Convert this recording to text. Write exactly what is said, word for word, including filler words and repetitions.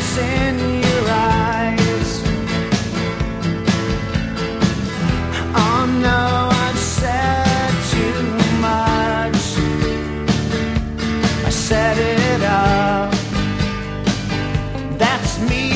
sadness in your eyes. Oh no, I've said too much. I set it up. That's me.